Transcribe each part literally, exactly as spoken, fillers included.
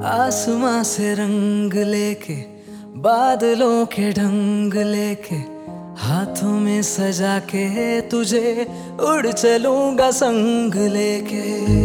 आसमां से रंग लेके, बादलों के ढंग लेके, हाथों में सजा के तुझे उड़ चलूंगा संग लेके।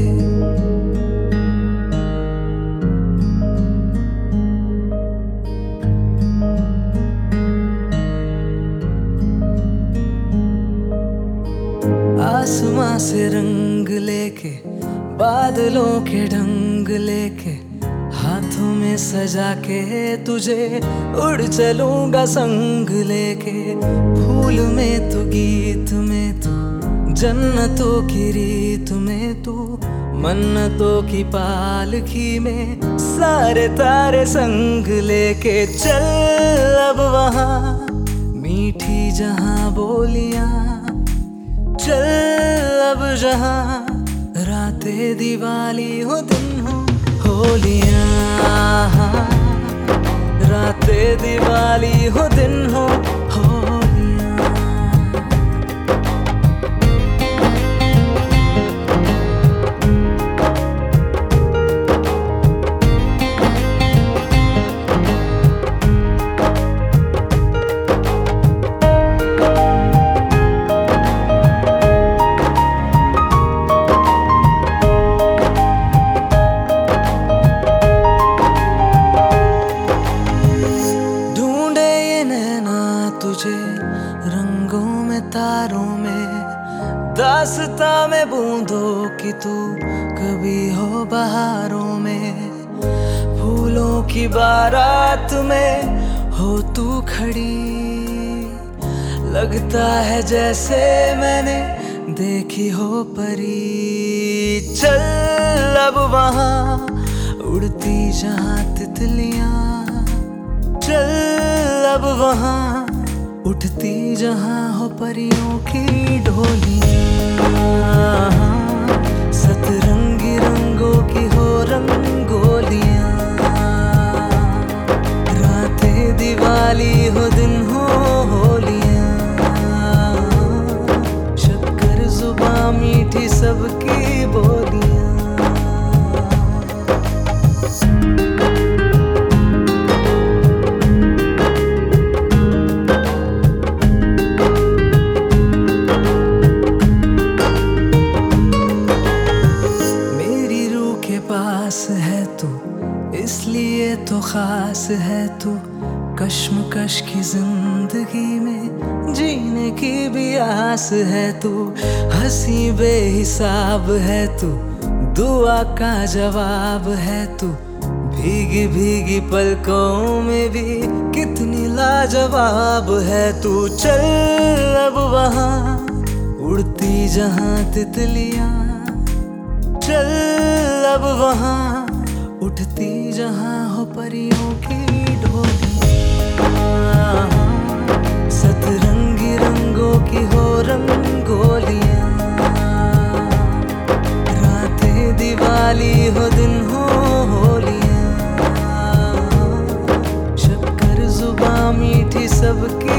आसमां से रंग लेके, बादलों के ढंग लेके, हाथों में सजा के तुझे उड़ चलूंगा संग लेके। फूल में तू, गीत में तू, जन्नतों की रीत में तू, मन्नतों की पालकी में सारे तारे संग लेके। चल अब वहाँ मीठी जहाँ बोलियां, चल अब जहाँ रातें दिवाली हो दिन हो होलियां। रातें दिवाली हो दिन हो होलियां। तुझे रंगों में, तारों में, दास्तां में बूंदों की तू कभी हो बहारों में। फूलों की बारात में हो तू खड़ी, लगता है जैसे मैंने देखी हो परी। चल अब वहाँ उड़ती जहाँ तितलियां, चल अब वहाँ उठती जहाँ हो परियों की डोलियां। सतरंगी रंगों की हो रंगोलियां। रातें दिवाली हो दिन हो होलियां। शक्कर जुबां मीठी सबकी बोलियां। पास है तू इसलिए तो खास है तू, कश्मकश की जिंदगी में जीने की भी आस है तू। हंसी बेहिसाब है तू, दुआ का जवाब है तू, भीगी भीगी पलकों में भी कितनी लाजवाब है तू। चल अब वहाँ उड़ती जहाँ तितलियां, चल अब वहाँ उठती जहाँ हो परियों की डोलियां। सतरंगी रंगों की हो रंगोलियां। रातें दिवाली हो दिन हो होलियां। शक्कर जुबां मीठी सबकी